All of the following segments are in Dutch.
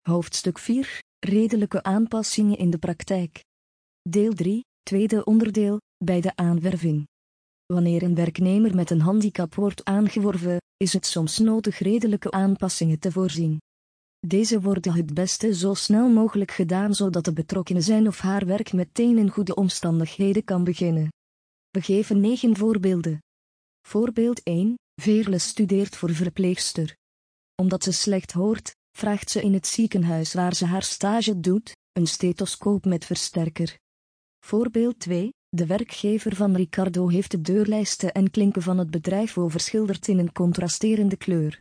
Hoofdstuk 4. Redelijke aanpassingen in de praktijk. Deel 3, tweede onderdeel, bij de aanwerving. Wanneer een werknemer met een handicap wordt aangeworven, is het soms nodig redelijke aanpassingen te voorzien. Deze worden het beste zo snel mogelijk gedaan zodat de betrokkenen zijn of haar werk meteen in goede omstandigheden kan beginnen. We geven 9 voorbeelden. Voorbeeld 1. Veerle studeert voor verpleegster. Omdat ze slecht hoort, vraagt ze in het ziekenhuis waar ze haar stage doet, een stethoscoop met versterker. Voorbeeld 2. De werkgever van Ricardo heeft de deurlijsten en klinken van het bedrijf overschilderd in een contrasterende kleur.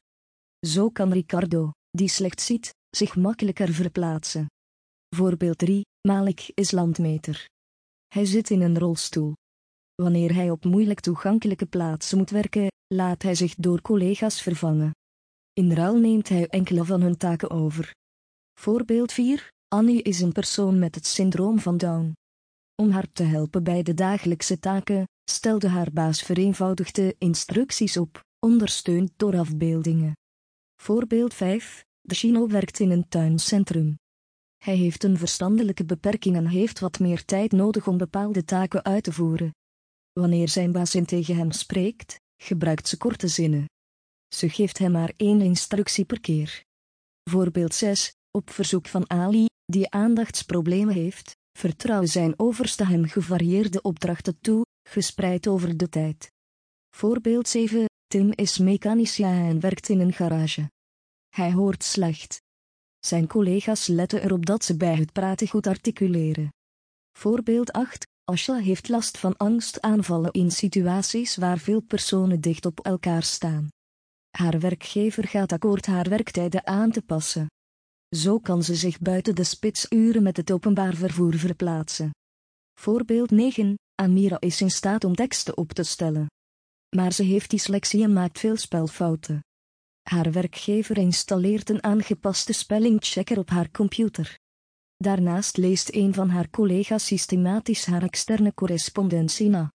Zo kan Ricardo, die slecht ziet, zich makkelijker verplaatsen. Voorbeeld 3. Malik is landmeter. Hij zit in een rolstoel. Wanneer hij op moeilijk toegankelijke plaatsen moet werken, laat hij zich door collega's vervangen. In ruil neemt hij enkele van hun taken over. Voorbeeld 4. Annie is een persoon met het syndroom van Down. Om haar te helpen bij de dagelijkse taken, stelde haar baas vereenvoudigde instructies op, ondersteund door afbeeldingen. Voorbeeld 5. De Chino werkt in een tuincentrum. Hij heeft een verstandelijke beperking en heeft wat meer tijd nodig om bepaalde taken uit te voeren. Wanneer zijn baas tegen hem spreekt, gebruikt ze korte zinnen. Ze geeft hem maar 1 instructie per keer. Voorbeeld 6. Op verzoek van Ali, die aandachtsproblemen heeft, vertrouwt zijn overste hem gevarieerde opdrachten toe, gespreid over de tijd. Voorbeeld 7. Tim is mechanicien en werkt in een garage. Hij hoort slecht. Zijn collega's letten erop dat ze bij het praten goed articuleren. Voorbeeld 8. Asha heeft last van angstaanvallen in situaties waar veel personen dicht op elkaar staan. Haar werkgever gaat akkoord haar werktijden aan te passen. Zo kan ze zich buiten de spitsuren met het openbaar vervoer verplaatsen. Voorbeeld 9. Amira is in staat om teksten op te stellen. Maar ze heeft dyslexie en maakt veel spelfouten. Haar werkgever installeert een aangepaste spellingchecker op haar computer. Daarnaast leest een van haar collega's systematisch haar externe correspondentie na.